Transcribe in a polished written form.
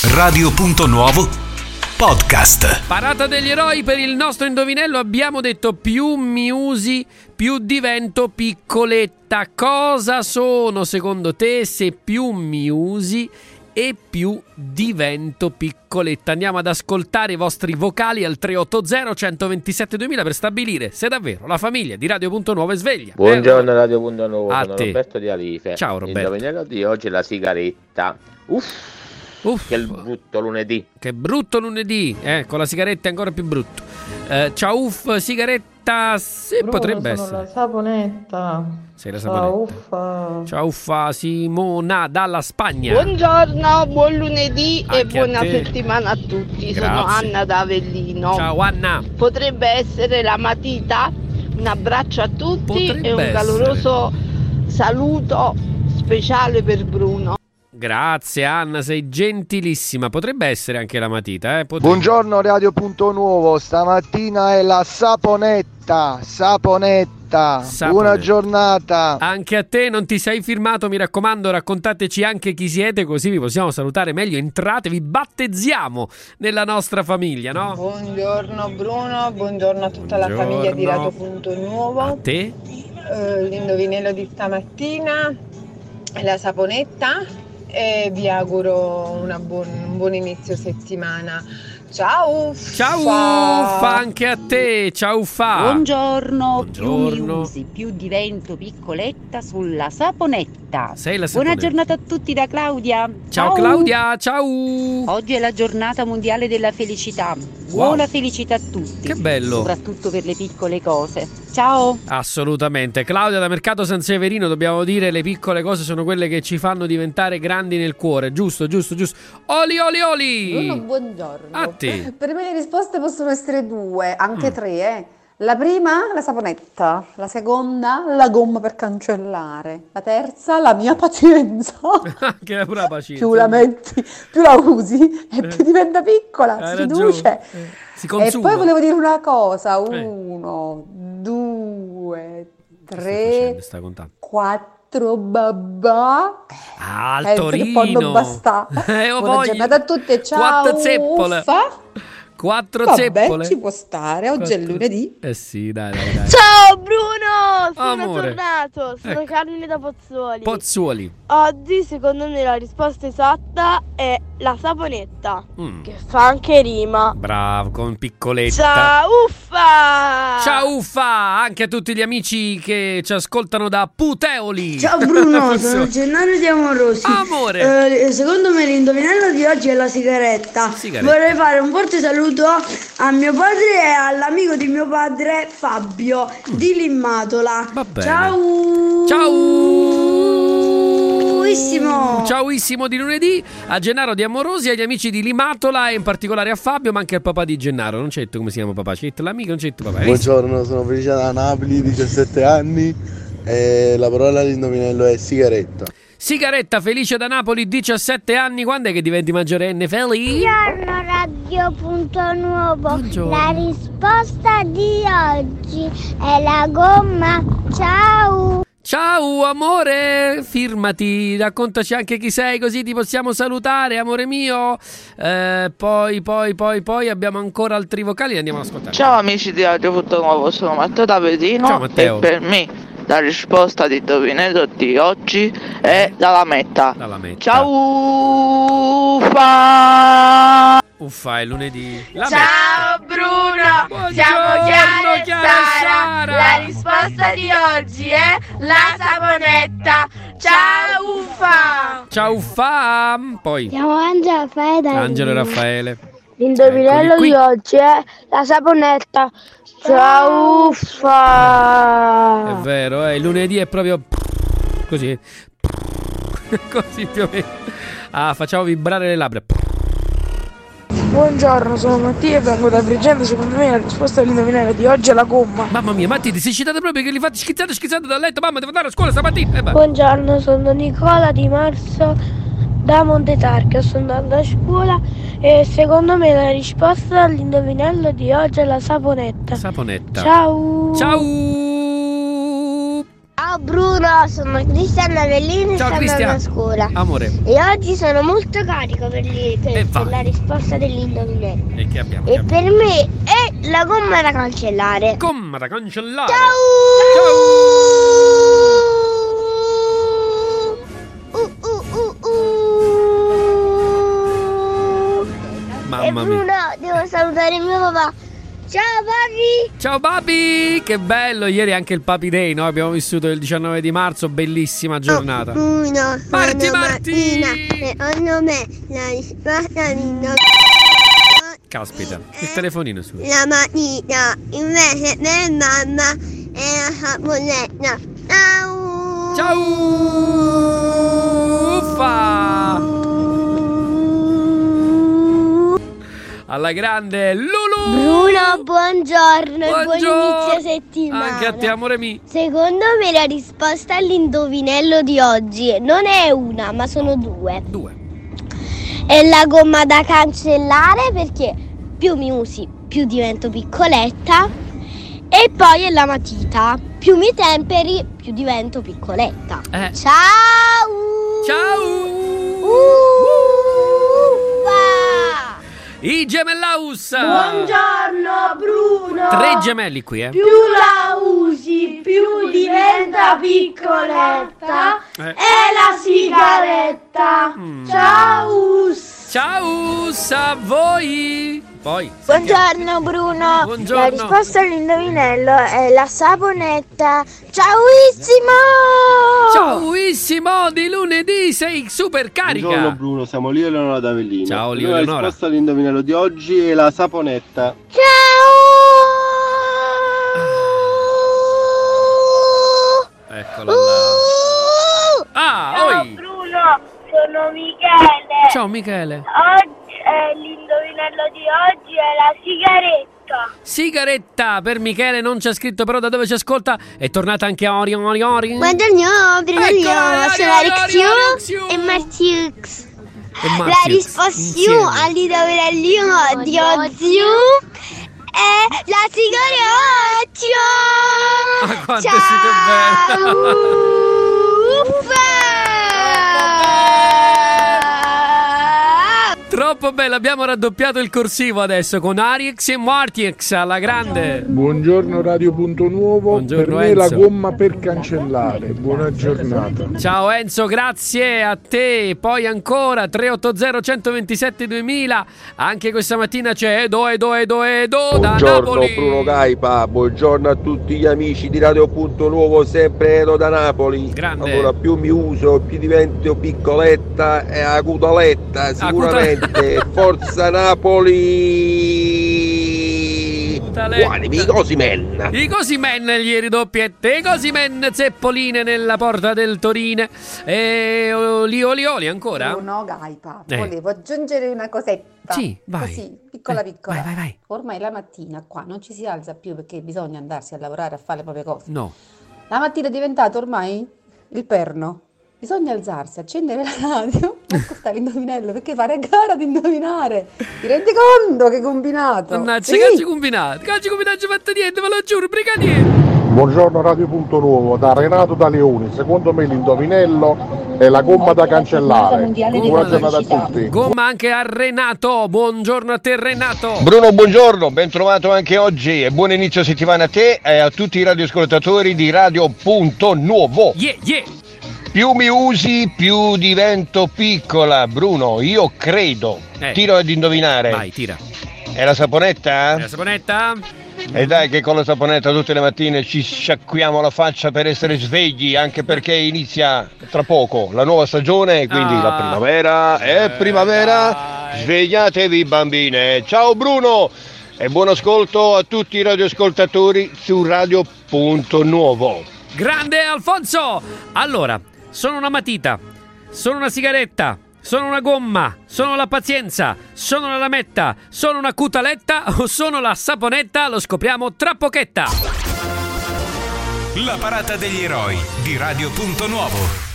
Radio.Nuovo Podcast. Parata degli eroi per il nostro indovinello. Abbiamo detto più mi usi, più divento piccoletta. Cosa sono secondo te se più mi usi e più divento piccoletta? Andiamo ad ascoltare i vostri vocali al 380 127 2000 per stabilire se davvero la famiglia di Radio.Nuovo è sveglia. Buongiorno Radio.Nuovo, a sono te. Roberto di Alife. Ciao Roberto. L'indovinello di oggi è la sigaretta. Che brutto lunedì. Che brutto lunedì, con la sigaretta è ancora più brutto. Ciao sigaretta, sì, Bruno, potrebbe sono essere. la saponetta. Sei la Ciao, saponetta. Ciao uffa, Simona dalla Spagna. Buongiorno, buon lunedì Anche e buona a te. settimana a tutti. Grazie. Sono Anna da Avellino. Ciao Anna. Potrebbe essere la matita. Un abbraccio a tutti Potrebbe e un caloroso saluto speciale per Bruno. Grazie Anna, sei gentilissima. Potrebbe essere anche la matita, potrebbe. Buongiorno Radio.Nuovo, stamattina è la saponetta. Buona giornata. Anche a te, non ti sei firmato, mi raccomando, raccontateci anche chi siete, così vi possiamo salutare meglio. Entrate, vi battezziamo nella nostra famiglia, no? Buongiorno Bruno, buongiorno a tutta la famiglia di Radio.Nuovo. A te? L'indovinello di stamattina è la saponetta e vi auguro un buon inizio settimana. Ciao Uffa, anche a te. Ciao Uffa. Buongiorno. Più mi usi, più divento piccoletta sulla saponetta. Sei la saponetta. Buona giornata a tutti da Claudia. Ciao Claudia, ciao. Oggi è la giornata mondiale della felicità. Buona felicità a tutti. Che bello. Soprattutto per le piccole cose. Ciao. Assolutamente. Claudia da Mercato San Severino, dobbiamo dire le piccole cose sono quelle che ci fanno diventare grandi nel cuore. Giusto. Oli. Bruno, buongiorno. A te. Per me le risposte possono essere due, anche tre. La prima, la saponetta. La seconda, la gomma per cancellare. La terza, la mia pazienza. Che è pure la pazienza. Più la metti, più la usi e più diventa piccola, si riduce. Si consuma. E poi volevo dire una cosa. 1, 2, 3, 4 babà. Al Torino. Non basta. Buona giornata a tutti, ciao. 4 zeppole. 4 zeppole. Ci può stare, oggi è lunedì. Sì, dai. Ciao Bruno, sono Amore. tornato. Sono Carmine da Pozzuoli. Oggi secondo me la risposta esatta è la saponetta, che fa anche rima. Bravo, con piccoletta. Ciao Uffa. Ciao Uffa, anche a tutti gli amici che ci ascoltano da Puteoli. Ciao Bruno, sono Gennaro di Amorosi. Amore. Secondo me l'indovinello di oggi è la sigaretta. Vorrei fare un forte saluto a mio padre e all'amico di mio padre Fabio di Limmatola. Va bene. Ciauissimo di lunedì a Gennaro di Amorosi, agli amici di Limatola e in particolare a Fabio, ma anche al papà di Gennaro. Non c'è detto come si chiama papà, c'è detto l'amico, non c'è detto papà. Buongiorno, sono Felice da Napoli, 17 anni e la parola dell'indovinello è sigaretta. Sigaretta, Felice da Napoli, 17 anni. Quando è che diventi maggiorenne, Feli? Buongiorno Radio.Nuovo. Buongiorno. La risposta di oggi è la gomma. Ciao amore, firmati, raccontaci anche chi sei così ti possiamo salutare, amore mio. Poi abbiamo ancora altri vocali, li andiamo ad ascoltare. Ciao amici di Radio.Nuovo, sono Matteo da Vedino. Ciao Matteo. E per me la risposta di indovinello di oggi è la lametta. Ciao Uffa, è lunedì. Ciao Bruno, siamo Chiara e Sara. La risposta di oggi è la saponetta. Ciao Uffa. Ciao Uffa. Poi Siamo Angelo e Raffaele. L'indovinello di oggi è la saponetta. Ciao Uffa. È vero, il lunedì è proprio così. Così più o meno. Facciamo vibrare le labbra. Buongiorno, sono Mattia e vengo da Agrigento. Secondo me la risposta all'indovinello di oggi è la gomma. Mamma mia, Matti, ti sei citato proprio che li fate schizzate dal letto. Mamma, devo andare a scuola stamattina. Buongiorno, sono Nicola Di Marzo da Montetarchio. Sto andando a scuola e secondo me la risposta all'indovinello di oggi è la saponetta. Saponetta. Ciao. Ciao. Bruno, sono Cristian Avellini e sto andando a scuola. Amore. E oggi sono molto carico per la risposta dell'indovinello. E che abbiamo? Per me è la gomma da cancellare. Gomma da cancellare. Ciao! Mamma e Bruno, mia. devo salutare mio papà. Ciao papi! Ciao papi! Che bello! Ieri anche il Papi Day, no? Abbiamo vissuto il 19 di marzo, bellissima giornata. Bruno, Marti! Secondo me la risposta Caspita, il telefonino su. La matita, invece per mamma è la saponetta. Ciao! Ciao! Uffa! Alla grande Lulu! Bruno, buongiorno e buon inizio settimana. Anche a te, amore mio. Secondo me la risposta all'indovinello di oggi non è una, ma sono due. È la gomma da cancellare, perché più mi usi, più divento piccoletta. E poi è la matita. Più mi temperi, più divento piccoletta. Ciao! Ciao! I Gemellaus! Buongiorno Bruno! 3 gemelli qui, Più la usi, più diventa piccoletta. È la sigaretta. Ciao! Ciao a voi! Poi. Buongiorno Bruno! Buongiorno. La risposta all'indovinello è la saponetta. Ciaoissimo! Ciaoissimo! Di lunedì sei super carica! Buongiorno Bruno, siamo Lio e Eleonora d'Avellino. Ciao Lio e La Eleonora. risposta all'indovinello di oggi è la saponetta. Eccola là. Ciao oi! Bruno, sono Michele. Ciao Michele. L'indovinello di oggi è la sigaretta. Sigaretta per Michele, non c'è scritto però da dove ci ascolta. È tornata anche Ori. Buongiorno, Bruno Lio, sono Alexio e Martiux. La risposta all'indovinello di oggi è la sigaretta. Ah, quanto siete belle! Troppo bello, abbiamo raddoppiato il corsivo adesso con Ariex e Martiex alla grande. Buongiorno Radio Punto Nuovo. Buongiorno, per me Enzo. la gomma per cancellare. Buona giornata. Ciao Enzo, grazie a te. Poi ancora 380 127 2000. Anche questa mattina c'è Edo da Napoli. Bruno Gaipa, buongiorno a tutti gli amici di Radio Punto Nuovo, sempre Edo da Napoli. Grande. Allora, più mi uso, più divento piccoletta e acutoletta, sicuramente. Forza Napoli! Quali i Cosimen? I Cosimen ieri doppiette, i Cosimen zeppoline nella porta del Torino. E oli ancora? Bruno Gaipa, volevo aggiungere una cosetta. Sì, vai. Così, piccola. Vai. Ormai la mattina qua non ci si alza più perché bisogna andarsi a lavorare, a fare le proprie cose. No. La mattina è diventato ormai il perno. Bisogna alzarsi, accendere la radio, ascoltare l'indovinello, perché fare gara di indovinare. Ti rendi conto che combinato? Mannaggia, Sì. calci combinato fatto niente, ve lo giuro, brigadiere. Buongiorno Radio Punto Nuovo, da Renato da Leoni. Secondo me l'indovinello è la gomma da cancellare. Buona giornata a tutti. Gomma anche a Renato, buongiorno a te Renato. Bruno, buongiorno, ben trovato anche oggi e buon inizio settimana a te e a tutti i radioascoltatori di Radio Punto Nuovo. Yeah. Più mi usi, più divento piccola. Bruno, io credo. Tiro ad indovinare. Vai, tira. È la saponetta? È la saponetta? E dai che con la saponetta tutte le mattine ci sciacquiamo la faccia per essere svegli, anche perché inizia tra poco la nuova stagione, quindi la primavera è primavera. Svegliatevi bambine. Ciao Bruno e buon ascolto a tutti i radioascoltatori su Radio Punto Nuovo. Grande Alfonso! Allora, sono una matita, sono una sigaretta, sono una gomma, sono la pazienza, sono la lametta, sono una cutaletta o sono la saponetta? Lo scopriamo tra pochetta. La parata degli eroi di Radio Punto Nuovo.